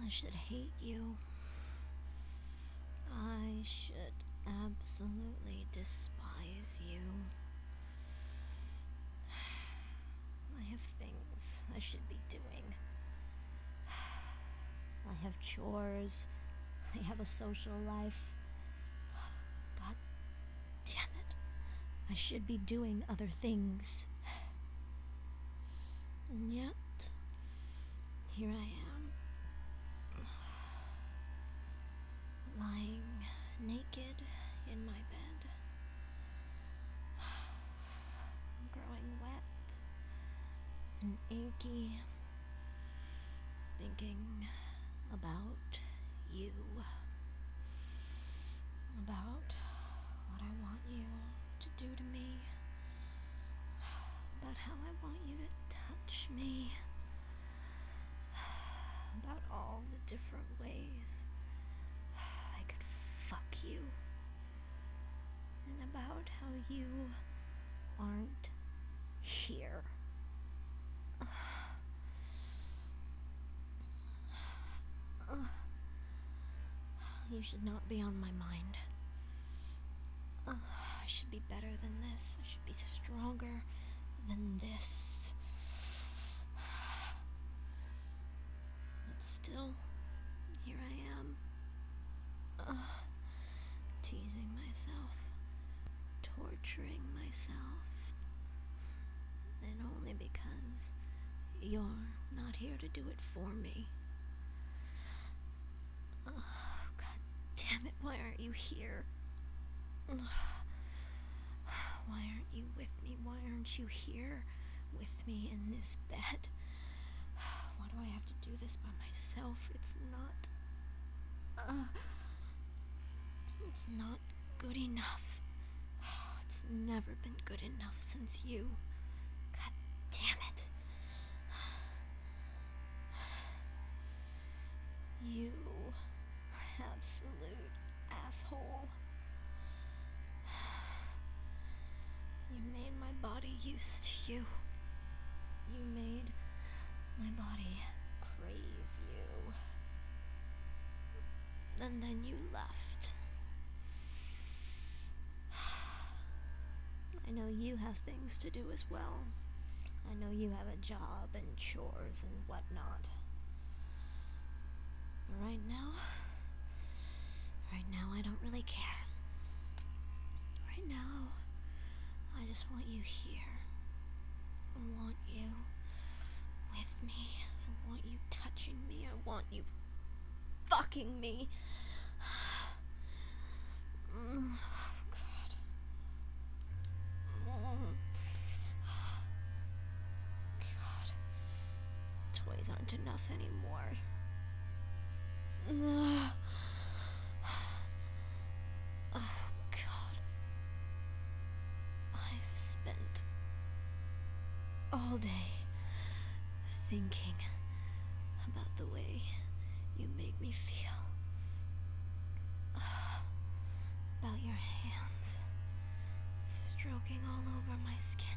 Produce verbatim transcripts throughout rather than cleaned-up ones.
should hate you. I should absolutely despise you. I have things I should be doing. I have chores. I have a social life. God damn it. I should be doing other things. And yet, here I am, lying naked in my bed, growing wet and achy, thinking about you, about what I want you to do to me, about how I want you to touch me, about all the different ways I could fuck you, and about how you aren't here. You should not be on my mind. Uh, I should be better than this. I should be stronger than this. But still, here I am. Uh, teasing myself. Torturing myself. And only because you're not here to do it for me. Oh, God damn it, why aren't you here? Why aren't you with me? Why aren't you here with me in this bed? Why do I have to do this by myself? It's not... Uh, it's not good enough. It's never been good enough since you. God damn it. You absolute asshole. You made my body used to you. You made my body crave you. And then you left. I know you have things to do as well. I know you have a job and chores and whatnot. Right now, right now I don't really care. Right now, I just want you here. I want you with me. I want you touching me. I want you fucking me. Mm, oh, God. Mm. God. Toys aren't enough anymore. Ugh. Oh, God. I've spent all day thinking about the way you make me feel. About your hands stroking all over my skin.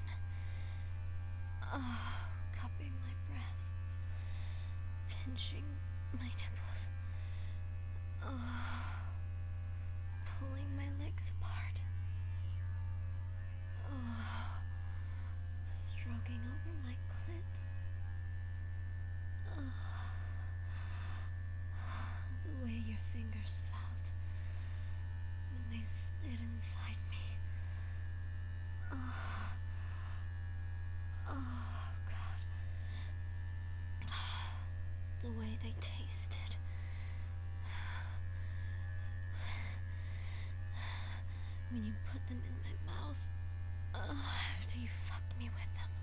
Oh, cupping my breasts, pinching my nipples. Oh, pulling my legs apart. Oh, stroking over my clit. Oh, the way your fingers felt when they slid inside me. Oh, oh, God. The way they tasted. When you put them in my mouth. Uh, after you fucked me with them.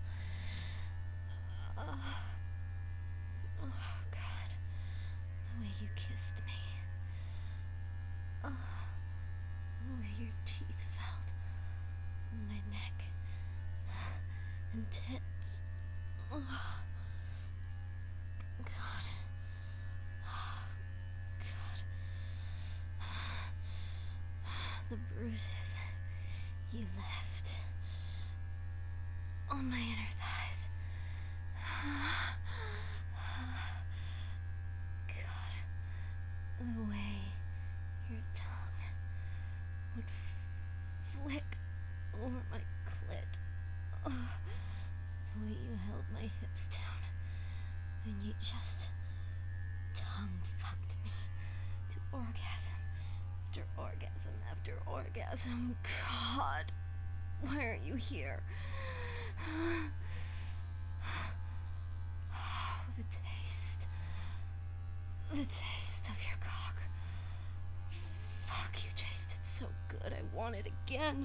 Uh, oh, God. The way you kissed me. Uh, the way your teeth felt on my neck and tits. Oh, God. Oh, God. The bruises you left on my inner thighs. God. The way your tongue would f- flick over my clit. Ugh. The way you held my hips down and you just tongue fucked me to orgasm after orgasm after orgasm. God, why aren't you here? Oh, the taste. The taste of your cock. Fuck, you tasted so good. I want it again.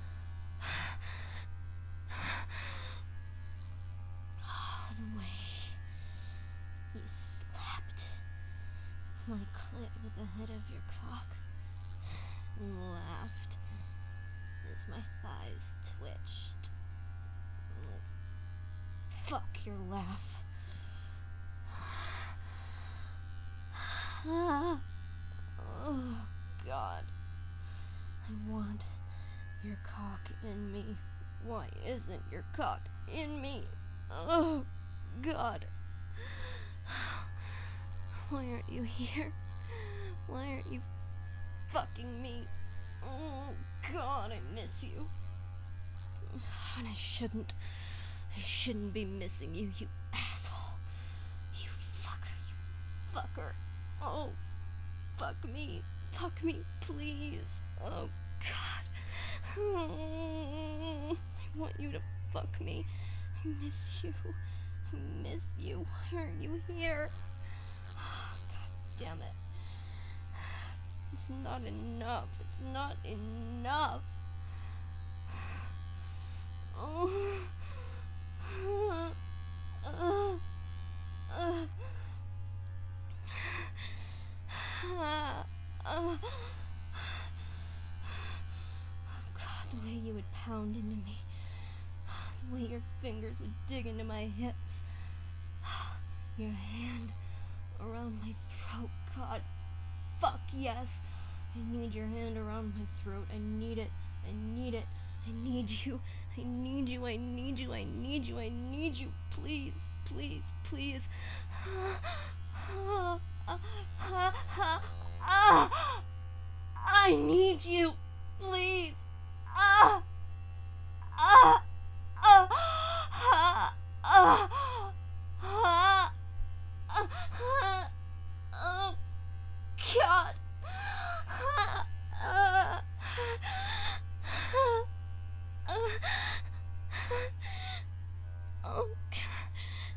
Oh, the way you slapped my clit with the head of your cock and laughed as my thighs twitched. Oh, fuck your laugh. Ah. Oh, God. I want your cock in me. Why isn't your cock in me? Oh, God. Why aren't you here? Why aren't you fucking me? Oh, God, I miss you. And I shouldn't. I shouldn't be missing you, you asshole. You fucker, you fucker. Oh, fuck me. Fuck me, please. Oh, God. I want you to fuck me. I miss you. I miss you. Why aren't you here? God damn it. It's not enough. It's not enough. Oh. Uh, uh, uh, uh. Oh, God, the way you would pound into me. The way your fingers would dig into my hips. Your hand around my throat. God, fuck yes. I need your hand around my throat. I need it. I need it. I need you. I need you. I need you. I need you. I need you. Please, please, please. I need you. Please. Ah. Ah. Ah. Ah. Ah. Ah. Ah. Oh, God. Oh, God.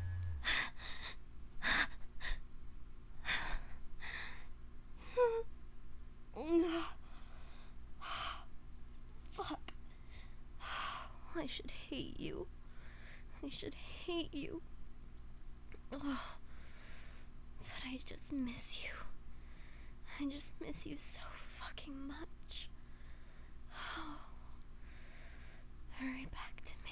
Fuck. I should hate you. I should hate you. Oh, but I just miss you. I just miss you so fucking much. Oh, hurry back to me.